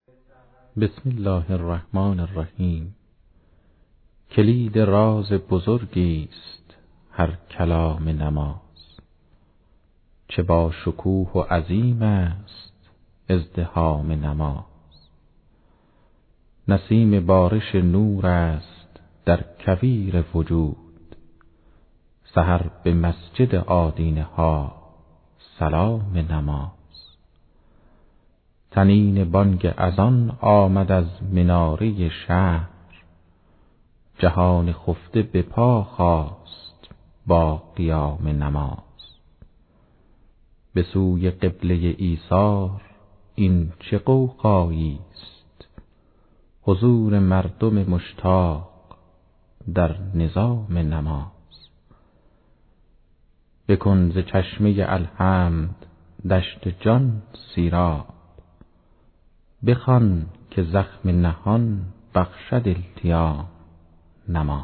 بسم الله الرحمن الرحیم. کلید راز بزرگی است هر کلام نماز، چه با شکوه و عظیم است ازدحام نماز. نسیم بارش نور است در کویر وجود، سحر به مسجد آدینه ها سلام نماز. طنین بانگ اذان آمد از مناره شهر، جهان خفته به پا خاست با قیام نماز. به سوی قبله ایثار این چه غوغایی است، حضور مردم مشتاق در نظام نماز. بکن ز چشمه الحمد دشت جان سیراب، بخوان که زخم نهان بخشد التیام نماز.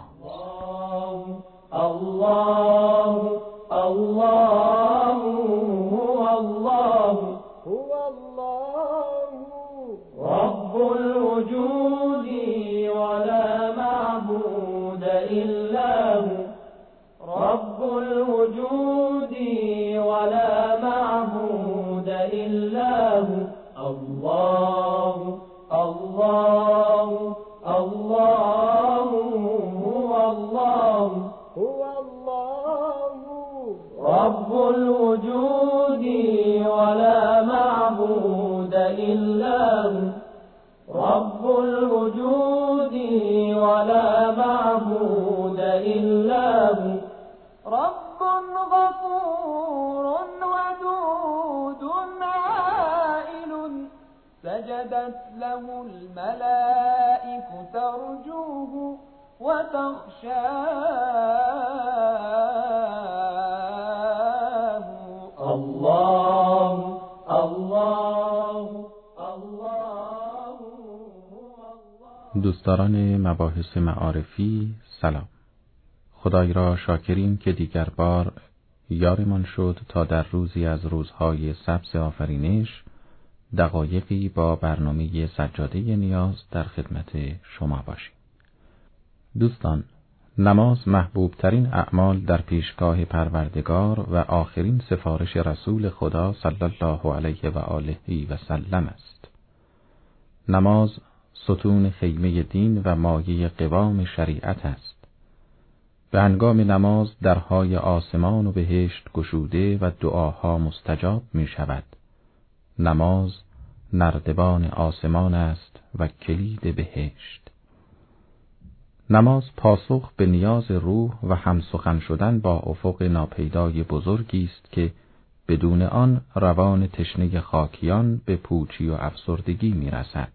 الله الله الله هو الله رب الوجود ولا معبود إلا هو، رب الوجود ولا معبود إلا هو. الله الله الله هو الله هو الله رب الوجود ولا معبود إلا هو، رب الوجود ولا معبود إلا هو. رب غفور ودود عائل، سجدت له الملائكة ترجوه وتخشاه. الله الله الله. دوستداران مباحث معارفی سلام. خدای را شاکریم که دیگر بار یارمان شد تا در روزی از روزهای سبز آفرینش دقایقی با برنامه سجاده نیاز در خدمت شما باشیم. دوستان، نماز محبوب ترین اعمال در پیشگاه پروردگار و آخرین سفارش رسول خدا صلی الله علیه و آله و سلم است. نماز ستون خیمه دین و مایه قوام شریعت است. به هنگام نماز درهای آسمان و بهشت گشوده و دعاها مستجاب می شود. نماز نردبان آسمان است و کلید بهشت. نماز پاسخ به نیاز روح و همسخن شدن با افق ناپیدای بزرگی است که بدون آن روان تشنه خاکیان به پوچی و افسردگی می رسد.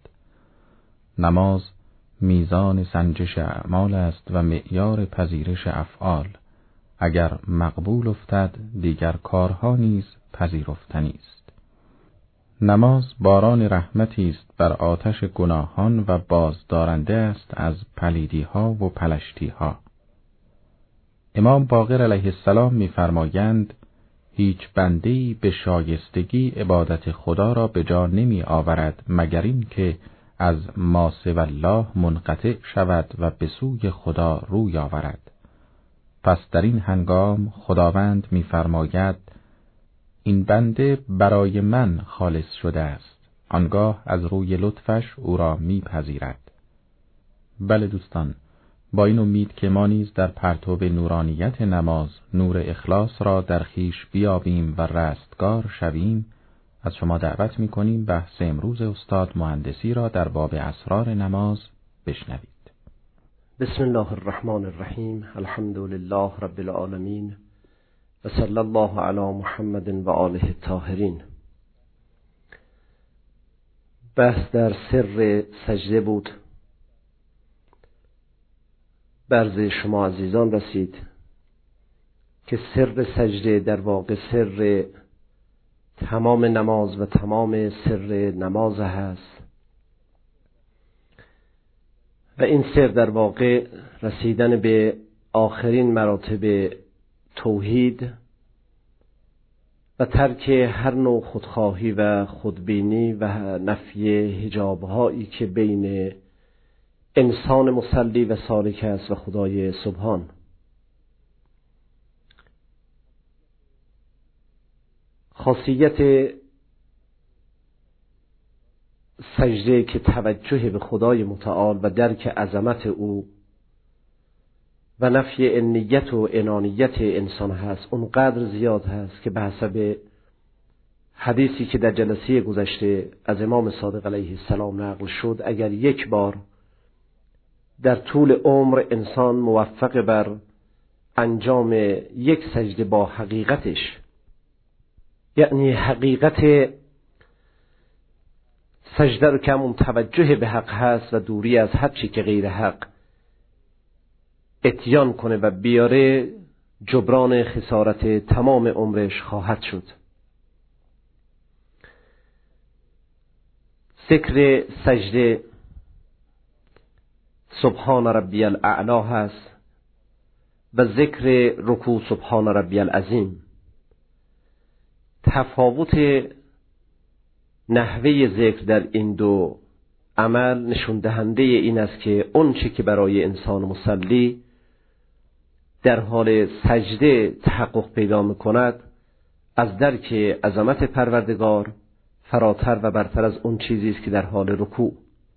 نماز میزان سنجش اعمال است و معیار پذیرش افعال. اگر مقبول افتد دیگر کارها نیز پذیرفتنی است. نماز باران رحمتی است بر آتش گناهان و بازدارنده است از پلیدی ها و پلشتی ها. امام باقر علیه السلام می‌فرمایند هیچ بنده‌ای به شایستگی عبادت خدا را به جا نمی آورد مگر این که از ما سوی الله منقطع شود و به سوی خدا روی آورد. پس در این هنگام خداوند می‌فرماید این بنده برای من خالص شده است، آنگاه از روی لطفش او را میپذیرد. بله دوستان، با این امید که ما نیز در پرتو نورانیت نماز نور اخلاص را در خویش بیابیم و رستگار شویم، از شما دعوت می‌کنیم بحث امروز استاد مهندسی را در باب اسرار نماز بشنوید. بسم الله الرحمن الرحیم. الحمد لله رب العالمین و صلی الله علی محمد و آله الطاهرین. بحث در سر سجده بود. برز شما عزیزان رسید که سر سجده در واقع سر تمام نماز و تمام سر نماز هست و این سر در واقع رسیدن به آخرین مراتب توحید و ترک هر نوع خودخواهی و خودبینی و نفی حجاب‌هایی که بین انسان مصلی و سالک است و خدای سبحان. خاصیت سجده که توجه به خدای متعال و درک عظمت او و نفی انیت و انانیت انسان هست اونقدر زیاد هست که به حسب حدیثی که در جلسه گذشته از امام صادق علیه السلام نقل شد، اگر یک بار در طول عمر انسان موفق بر انجام یک سجده با حقیقتش، یعنی حقیقت سجده رو که همون توجه به حق هست و دوری از هر چی که غیر حق، اتیان کنه و بیاره، جبران خسارت تمام عمرش خواهد شد. ذکر سجده سبحان ربی الاعلی هست و ذکر رکوع سبحان ربی العظیم. تفاوت نحوه ذکر در این دو عمل نشون دهنده این است که اون چه که برای انسان مصلی در حال سجده تحقق پیدا می‌کند از درک عظمت پروردگار فراتر و برتر از اون چیزی است که در حال رکوع.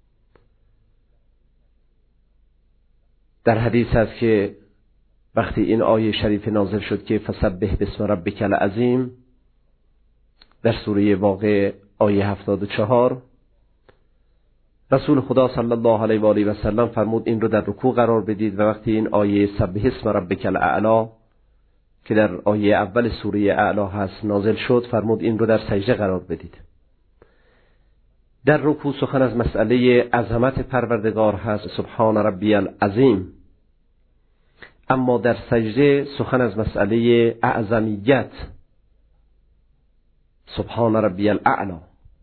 در حدیث است که وقتی این آیه شریف نازل شد که فسبح باسم ربک العظیم در سوره واقعه آیه 74، رسول خدا صلی الله علیه و آله و سلم فرمود این رو در رکوع قرار بدید و وقتی این آیه سبح اسم ربک الاعلی که در آیه اول سوره اعلی هست نازل شد فرمود این رو در سجده قرار بدید. در رکوع سخن از مسئله عظمت پروردگار هست سبحان ربی العظیم، اما در سجده سخن از مسئله اعظمیت سبحان ربی الاعلی.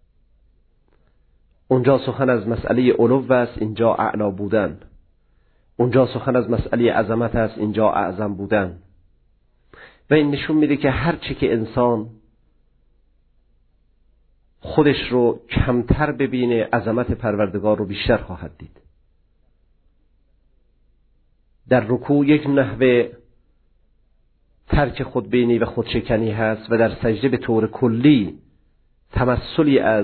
اونجا سخن از مسئله علو است، اینجا اعلا بودن. اونجا سخن از مسئله عظمت است، اینجا اعظم بودن. و این نشون میده که هر چی که انسان خودش رو کمتر ببینه عظمت پروردگار رو بیشتر خواهد دید. در رکوع یک نحوه ترک خودبینی و خودشکنی هست و در سجده به طور کلی تمثلی از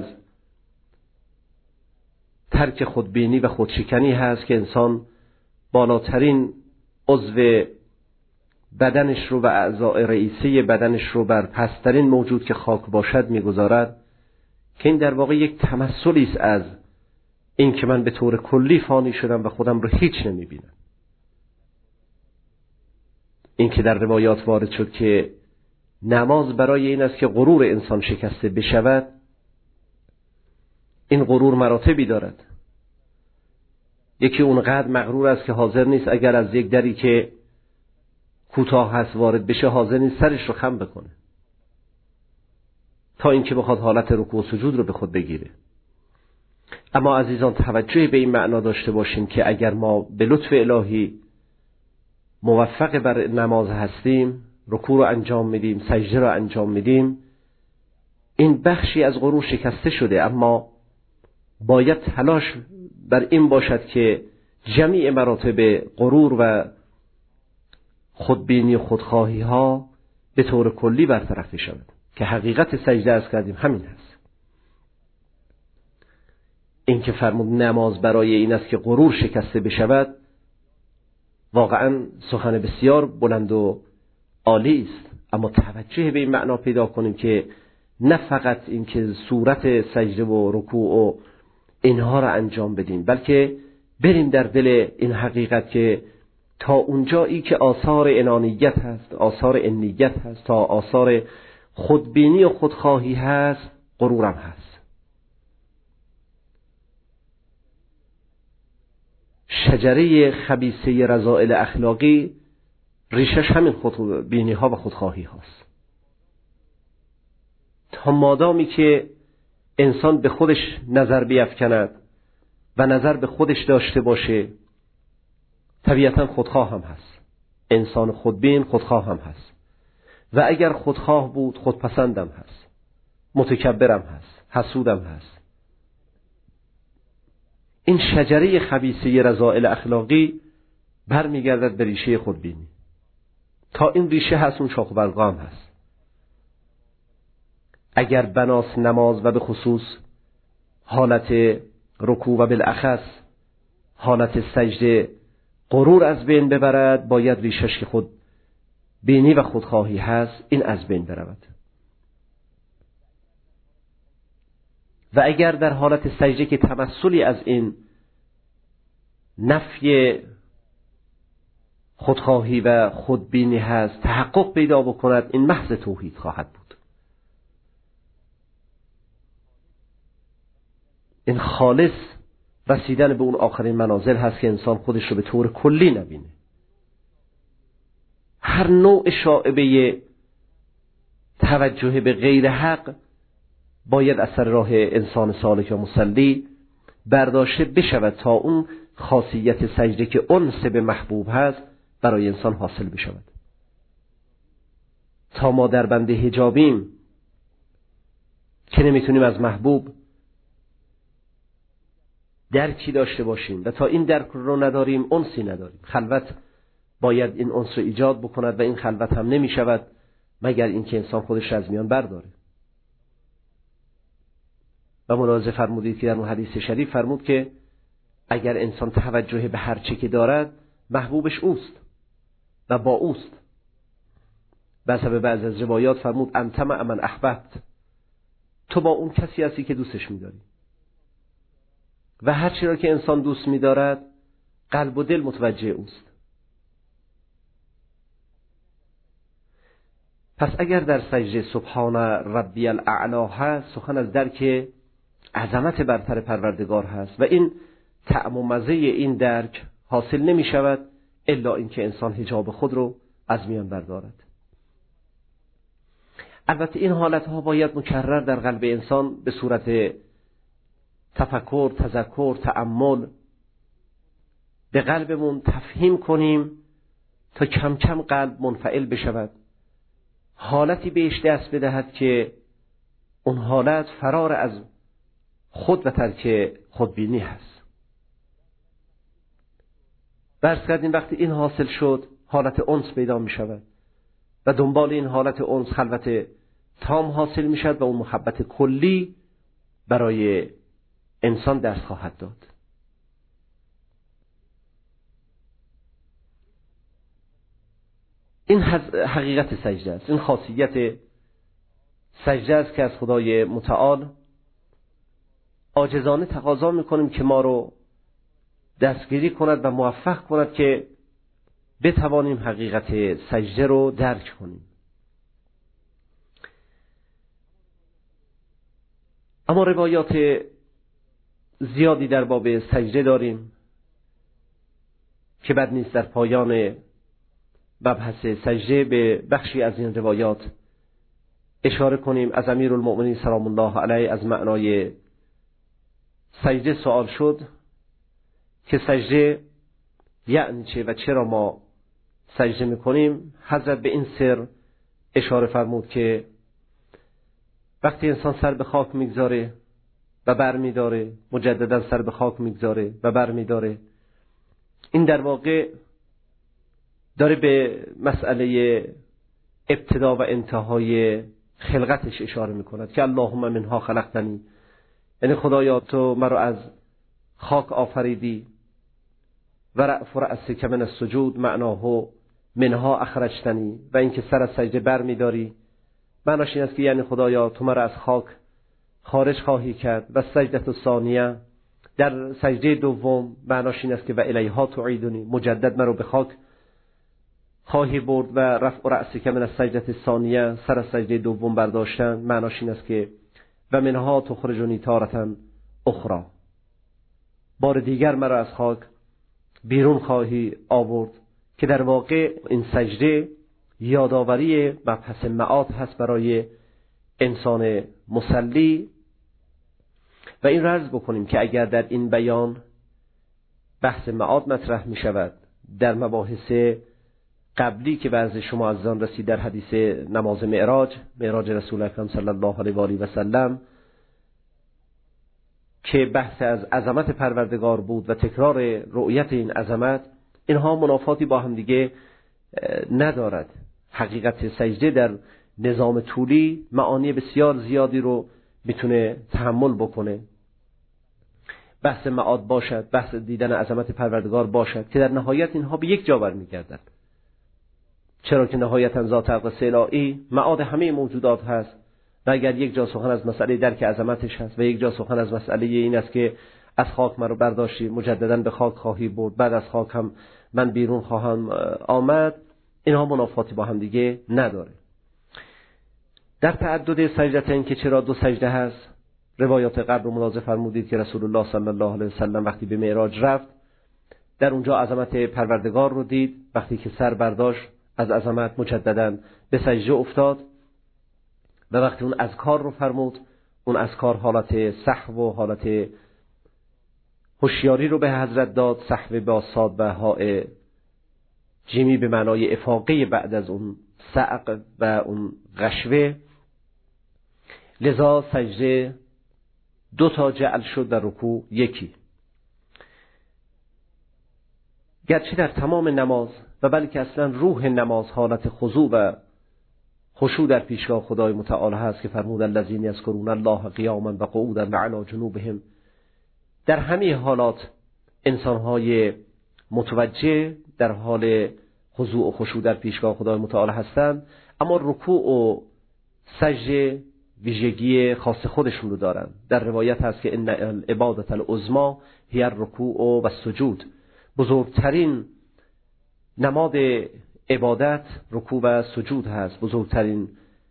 ترک خودبینی و خودشکنی هست که انسان بالاترین عضو بدنش رو و اعضاء رئیسه بدنش رو بر پسترین موجود که خاک باشد میگذارد، که این در واقع یک تمثلی است از این که من به طور کلی فانی شدم و خودم رو هیچ نمیبینم. این که در روایات وارد شد که نماز برای این است که غرور انسان شکسته بشود، این غرور مراتبی دارد. یکی اونقدر مغرور است که حاضر نیست اگر از یک دری که کوتاه هست وارد بشه حاضر نیست سرش رو خم بکنه تا اینکه بخواد حالت رکوع و سجود رو به خود بگیره. اما عزیزان توجه به این معنا داشته باشیم که اگر ما به لطف الهی موفق بر نماز هستیم، رکوع رو انجام میدیم، سجده رو انجام میدیم، این بخشی از غرور شکسته شده، اما باید تلاش بر این باشد که جمیع مراتب غرور و خودبینی و خودخواهی ها به طور کلی برطرف شود که حقیقت سجده از کردیم همین هست. این که فرمود نماز برای این است که غرور شکسته بشود واقعا سخن بسیار بلند و عالی است، اما توجه به این معنا پیدا کنیم که نه فقط این که صورت سجده و رکوع و اینها را انجام بدیم، بلکه بریم در دل این حقیقت که تا اونجایی که آثار انانیت هست، آثار انیت هست، تا آثار خودبینی و خودخواهی هست، غرورم هست. شجره خبیثه رذائل اخلاقی ریشش همین خودبینی ها و خودخواهی هاست. تا مادامی که انسان به خودش نظر بیفکند و نظر به خودش داشته باشه، طبیعتا خودخواه هم هست. انسان خودبین خودخواه هم هست و اگر خودخواه بود خودپسندم هست، متکبرم هست، حسودم هست. این شجره خبیثه رذائل اخلاقی برمیگردد به ریشه خودبینی. تا این ریشه هست اون شاخ و برگ هم هست. اگر بناس نماز و به خصوص حالت رکوع و بالاخص حالت سجده غرور از بین ببرد، باید ریشش که خود بینی و خودخواهی هست این از بین برود. و اگر در حالت سجده که تمثلی از این نفی خودخواهی و خودبینی هست تحقق پیدا بکند، این محض توحید خواهد بود. این خالص رسیدن به اون آخرین منازل هست که انسان خودش رو به طور کلی نبینه. هر نوع شائبه توجه به غیر حق باید از سر راه انسان سالک و مصلی برداشته بشود تا اون خاصیت سجده که انس به محبوب هست برای انسان حاصل بشود. تا ما در بند حجابیم که نمیتونیم از محبوب درکی داشته باشیم و تا این درک رو نداریم انسی نداریم. خلوت باید این انس رو ایجاد بکند و این خلوت هم نمی شود مگر اینکه انسان خودش از میان برداره. و ملاحظه فرمودید که در اون حدیث شریف فرمود که اگر انسان توجه به هر چه که دارد محبوبش اوست و با اوست. به سبب بعض از روایات فرمود انت مع من احببت، تو با اون کسی هستی که دوستش می‌داری. و هر چی را که انسان دوست می‌دارد قلب و دل متوجه اوست. پس اگر در سجده سبحان ربی الاعلی هست، سخن از درک عظمت برتر پروردگار هست و این طعم و مزه این درک حاصل نمی شود الا اینکه انسان حجاب خود رو از میان بردارد. البته این حالتها باید مکرر در قلب انسان به صورت تفکر، تذکر، تأمل به قلبمون تفهیم کنیم تا کم کم قلب منفعل بشود، حالتی بهش دست بدهد که اون حالت فرار از خود و ترک خودبینی هست. برس کردیم وقتی این حاصل شد حالت انس پیدا می شود و دنبال این حالت انس خلوت تام حاصل می شود و اون محبت کلی برای انسان دست خواهد داد. این حقیقت سجده است. این خاصیت سجده است که از خدای متعال عاجزانه تقاضا میکنیم که ما رو دستگیری کند و موفق کند که بتوانیم حقیقت سجده رو درک کنیم. اما روایات زیادی در باب سجده داریم که بد نیست در پایان مبحث سجده به بخشی از این روایات اشاره کنیم. از امیرالمؤمنین سلام الله علیه از معنای سجده سوال شد که سجده یعنی چه و چرا ما سجده میکنیم. حضرت به این سر اشاره فرمود که وقتی انسان سر به خاک میگذاره و بر میداره، مجددا سر به خاک میگذاره و بر میداره، این در واقع داره به مسئله ابتدا و انتهای خلقتش اشاره میکند که اللهم منها خلقتنی، یعنی خدایا تو مرا از خاک آفریدی و رأف رأسک من السجود معناه منها اخرجتنی، و اینکه سر از سجده بر میداری معناش این است که یعنی خدایا تو مرا از خاک خارج خواهی کرد. و سجده الثانیه در سجده دوم معناش این است که و الیها تعیدنی، مجدد مرا به خاک خواهی برد. و رفع رأسک من السجده الثانیه سر از سجده دوم برداشتن معناش این است که و منها تخرجنی تارة اخرى، بار دیگر مرا از خاک بیرون خواهی آورد. که در واقع این سجده یادآوری مبحث معاد هست برای انسان مصلی. و این رز بکنیم که اگر در این بیان بحث معاد مطرح می شود در مباحث قبلی که به عرض شما عزیزان رسید در حدیث نماز معراج رسول اکرم صلی الله علیه و آله و سلم که بحث از عظمت پروردگار بود و تکرار رؤیت این عظمت، اینها منافاتی با هم دیگه ندارد. حقیقت سجده در نظام طولی معانی بسیار زیادی رو میتونه تحمل بکنه. بحث معاد باشد، بحث دیدن عظمت پروردگار باشد که در نهایت اینها به یک جا برمیگردند. چرا که نهایتا ذات اقدس الهی معاد همه موجودات هست و اگر یک جا سخن از مسئله درک عظمتش هست و یک جا سخن از مسئله این است که از خاک من رو برداشتی مجددا به خاک خواهی برد، بعد از خاک هم من بیرون خواهم آمد، اینها منافاتی با هم دیگه نداره. در تعدد سجدتین که چرا 2 سجده هست، روایات قبل رو ملاحظه فرمودید که رسول الله صلی الله علیه و سلم وقتی به معراج رفت در اونجا عظمت پروردگار رو دید، وقتی که سر برداشت از عظمت مجددا به سجده افتاد و وقتی اون اذکار رو فرمود، اون اذکار حالت سهو و حالت هوشیاری رو به حضرت داد، سهو با صاد و هاء جیمی به معنای افاقه بعد از اون صعق و اون غشوه. لذا سجده 2 تا جعل شد و رکوع 1. گرچه در تمام نماز و بلکه اصلا روح نماز حالت خضوع و خشوع در پیشگاه خدای متعال هست که فرمود الذین یذکرون الله قیاما و قعودا و علی جنوبهم. در همه حالات انسان‌های متوجه در حال خضوع و خشوع در پیشگاه خدای متعال هستند، اما رکوع و سجده ویژگی خاص خودشون رو دارن. در روایت هست که ان العبادة العظمی هی الرکوع و السجود، بزرگترین نماد عبادت رکوع و سجود هست. بزرگترین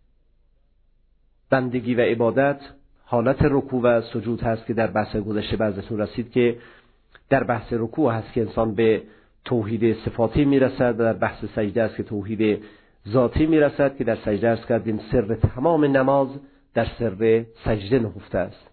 بندگی و عبادت حالت رکوع و سجود هست که در بحث گذشته بعضتون رسید که در بحث رکوع هست که انسان به توحید صفاتی میرسد و در بحث سجده است که توحید ذاتی میرسد، که در سجده است کردیم سر تمام نماز در سر سجده نهفته است.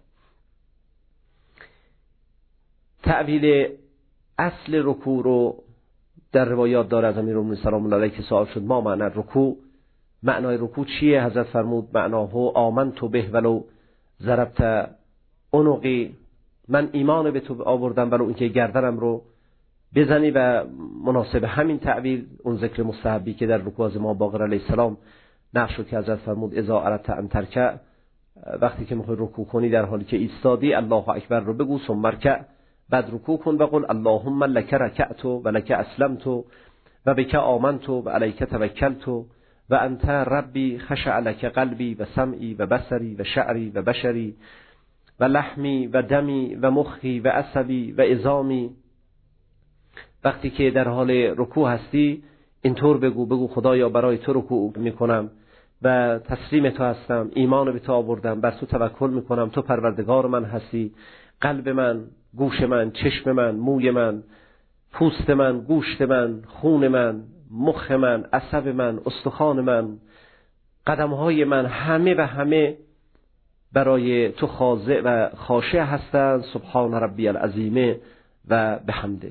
تعویل اصل رکوع رو در روایات داره از امیرالمومنین سلام الله علیه که سوال شد ما معنی رکوع، معنای رکوع چیه؟ حضرت فرمود معناه آمنت به ولو ضربت عنقی، من ایمان به تو آوردم ولو اینکه گردنم رو بزنی. و مناسب همین تعبیر اون ذکر مستحبی که در رکوع از امام باقر علیه السلام نقش شد که حضرت فرمود اذا اردت ان ترکع، وقتی که میخوای رکوع کنی در حالی که ایستادی الله اکبر رو بگو، ثم ارکع، بعد رکوع کن و قل اللهم لک رکعت و لک اسلمت و بک آمنت و علیک توکلت و انت ربی خشع لک قلبی و سمعی و بصری و شعری و بشری و لحمی و دمی و مخی و عصبی و عظامی. وقتی که در حال رکوع هستی اینطور بگو خدایا برای تو رکوع میکنم و تسلیم تو هستم، ایمان به تو آوردم، بر تو توکل میکنم، تو پروردگار من هستی، قلب من، گوش من، چشم من، موی من، پوست من، گوشت من، خون من، مخ من، عصب من، استخوان من، قدمهای من، همه و همه برای تو خاضع و خاشع هستند. سبحان ربی العظیم و بحمده.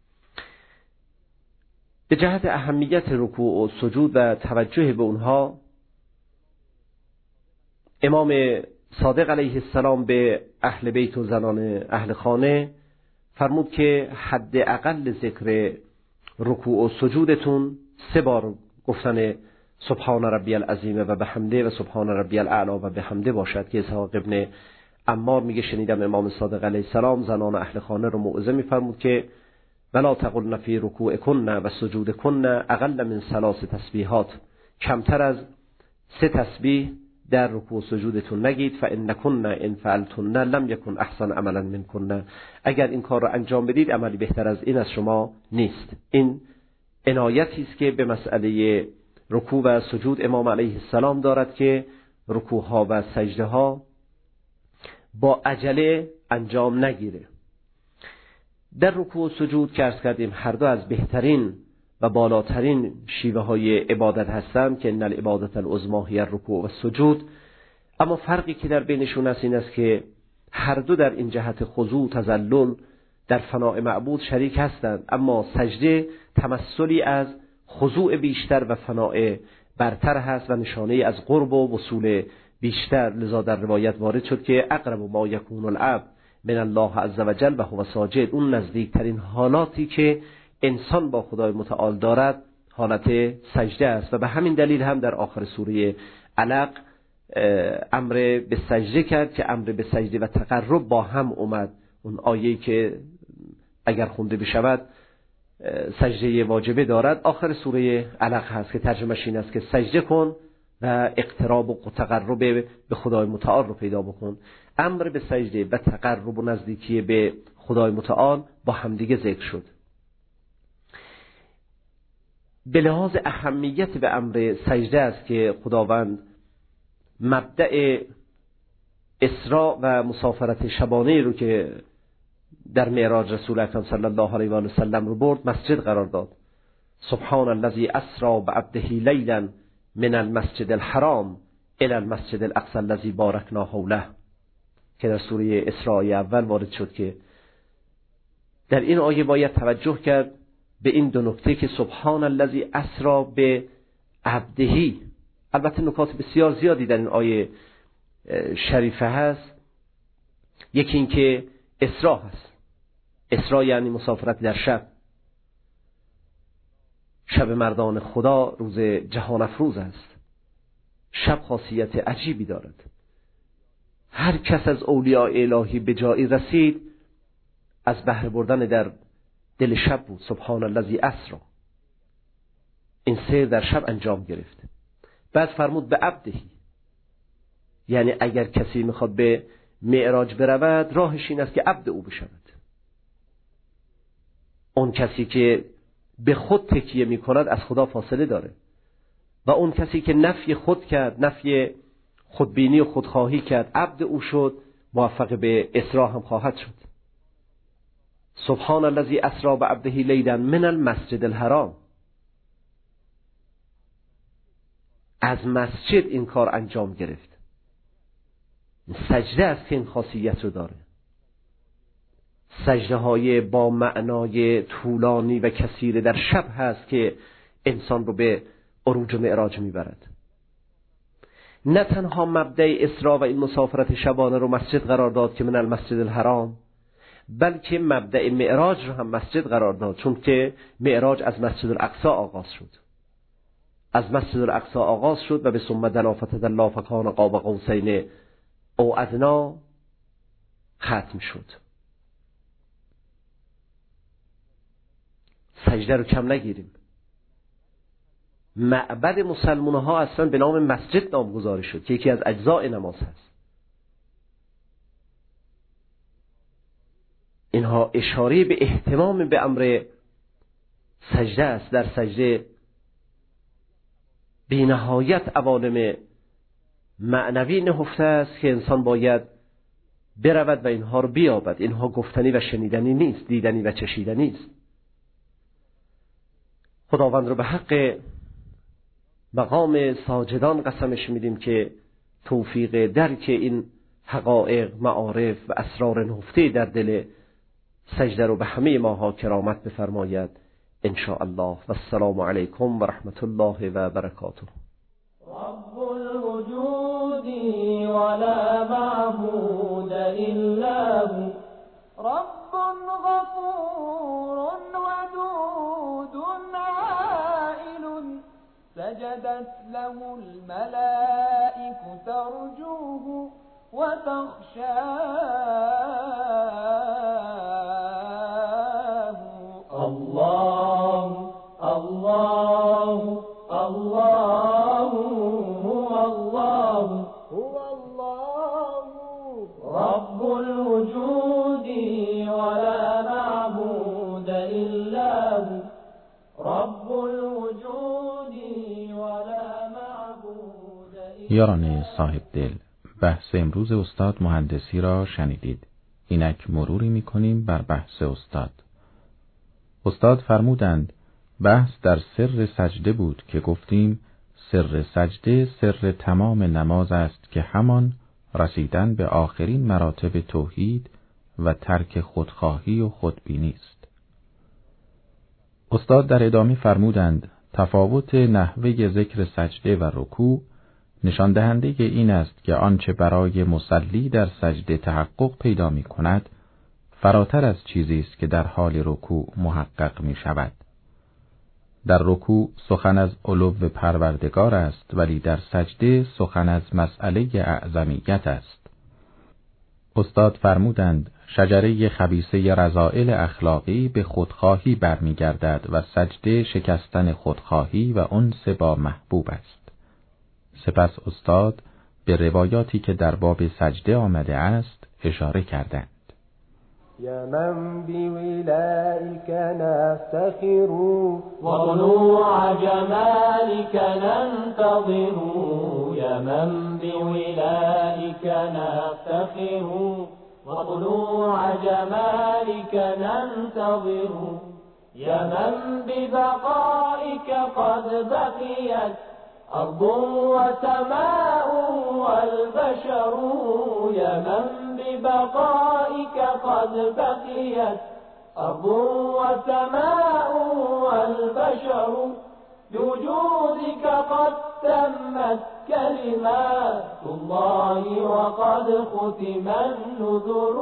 به جهت اهمیت رکوع و سجود و توجه به اونها، امام صادق علیه السلام به اهل بیت و زنان اهل خانه فرمود که حد اقل ذکر رکوع و سجودتون 3 بار گفتن سبحان ربی العظیم و بحمده و سبحان ربی الاعلی و بحمده باشد، که اسحاق ابن عمار میگه شنیدم امام صادق علیه السلام زنان اهل خانه رو موعظه میفرمود که ولا تقلن فی رکوعکن و سجودکن اقل من 3 تسبیحات، کمتر از 3 تسبیح در رکوع و سجودتون نگید. فانکن ان فعلتن لم یکن احسن عملا منکن، اگر این کار رو انجام بدید عملی بهتر از این از شما نیست. این عنایتی است که به مسئله رکوع و سجود امام علیه السلام دارد که رکوع ها و سجده ها با عجله انجام نگیره. در رکوع و سجود که عرض کردیم هر دو از بهترین و بالاترین شیوه های عبادت هستند که ان العبادة العظمی هی الرکوع و سجود، اما فرقی که در بینشون است این است که هر دو در این جهت خضوع تذلل در فناء معبود شریک هستند، اما سجده تمثلی از خضوع بیشتر و فناء برتر هست و نشانه از قرب و وصول بیشتر. لذا در روایت وارد شد که اقرب ما یکون العبد من الله عز وجل و هو ساجد، اون نزدیکترین حالاتی که انسان با خدای متعال دارد حالت سجده است. و به همین دلیل هم در آخر سوره علق امر به سجده کرد که امر به سجده و تقرب با هم اومد. اون آیه‌ای که اگر خونده بشود سجده واجبه دارد آخر سوره علق هست که ترجمه‌اش این است که سجده کن و اقتراب و تقرب به خدای متعال رو پیدا بکن. امر به سجده و تقرب و نزدیکی به خدای متعال با همدیگه ذکر شد. به لحاظ اهمیت به امر سجده است که خداوند مبدأ اسراء و مسافرت شبانه رو که در معراج رسول اکرم صلی الله علیه و آله و سلم رو برد مسجد قرار داد. سبحان الذی اسری بعبده لیلا من المسجد الحرام الی المسجد الاقصی الذی بارکنا حوله که در سوره اسراء اول وارد شد که در این آیه باید توجه کرد به این دو نکته که سبحان الذی اسری به عبده. البته نکات بسیار زیادی در این آیه شریفه هست. یکی این که اسراء هست. اسراء یعنی مسافرت در شب. شب مردان خدا روز جهان افروز است. شب خاصیت عجیبی دارد. هر کس از اولیاء الهی به جایی رسید از بهره بردن در دل شب بود. سبحان الذی اسری، این سیر در شب انجام گرفت. بعد فرمود به عبدهی، یعنی اگر کسی میخواد به معراج برود راهش این است که عبد او بشود. اون کسی که به خود تکیه میکند از خدا فاصله داره و اون کسی که نفی خود کرد، نفی خودبینی و خودخواهی کرد، عبد او شد، موفق به اسراء هم خواهد شد. سبحان الذی اسری بعبده لیلا من المسجد الحرام، از مسجد این کار انجام گرفت. سجده است که این خاصیت رو داره. سجده های با معنای طولانی و کثیر در شب هست که انسان رو به عروج و معراج میبرد. نه تنها مبدأ اسراء و این مسافرت شبانه رو مسجد قرار داد که من المسجد الحرام، بلکه مبدأ معراج رو هم مسجد قرار داد، چون که معراج از مسجد الاقصی آغاز شد. از مسجد الاقصی آغاز شد و به ثم دنا فتدلی فکان قاب قوسین او ادنا ختم شد. سجده رو کم نگیریم. معبد مسلمان ها اصلا به نام مسجد نامگذاری شد که یکی از اجزاء نماز هست. اینها اشاره به اهتمام به امر سجده است. در سجده بی نهایت عوالم معنوی نهفته است که انسان باید برود و اینها رو بیابد. اینها گفتنی و شنیدنی نیست، دیدنی و چشیدنی نیست. خداوند رو به حق مقام ساجدان قسمش میدیم که توفیق درک این حقایق، معارف و اسرار نهفته در دل سجده رو به همه ماها کرامت بفرماید ان شاء الله. و السلام علیکم و رحمت الله و برکاته. رب الوجود ولا معبود الا هو، رب غفور ودود عائل، سجدت له الملائكة ترجوه وتخشاه. الله الله الله هو الله هو الله رب الوجود ولا معبود إلا هو، رب الوجود ولا معبود إلا هو. یاران صاحب دل، بحث امروز استاد مهندسی را شنیدید. اینک مروری می‌کنیم بر بحث استاد. استاد فرمودند بحث در سر سجده بود که گفتیم سر سجده سر تمام نماز است که همان رسیدن به آخرین مراتب توحید و ترک خودخواهی و خودبینی است. استاد در ادامه فرمودند تفاوت نحوه ذکر سجده و رکوع نشان دهنده این است که آنچه برای مصلی در سجده تحقق پیدا می کند فراتر از چیزی است که در حال رکوع محقق می شود. در رکوع سخن از علو پروردگار است، ولی در سجده سخن از مسئله اعظمیت است. استاد فرمودند شجره خبیثه رذائل اخلاقی به خودخواهی برمیگردد و سجده شکستن خودخواهی و انس با محبوب است. سپس استاد به روایاتی که در باب سجده آمده است اشاره کردند. يا من بولائك نفتخر وطلوع جمالك ننتظر يا من بولائك نفتخر وطلوع جمالك ننتظر يا من ببقائك قد بقيت أرض وسماء والبشر يا من ببقائك قد بقيت أرض وسماء والبشر بوجودك قد تمت كلمات الله وقد ختم النذر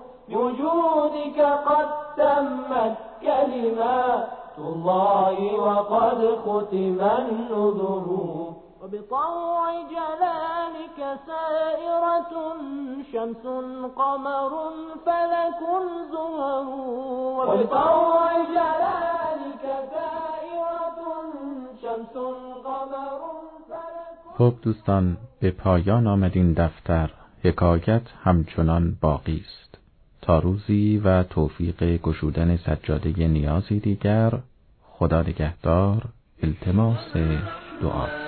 بوجودك قد تمت كلمات الله وقد ختم النذر وبطوع جلالك سائرة شمس قمر فلك زهر وبطوع جلالك سائرة شمس قمر فلك. خب دوستان، به پایان آمد این دفتر. حکایت همچنان باقی است. تا روزی و توفیق گشودن سجاده نیازی دیگر، خدا نگهدار. التماس دعا.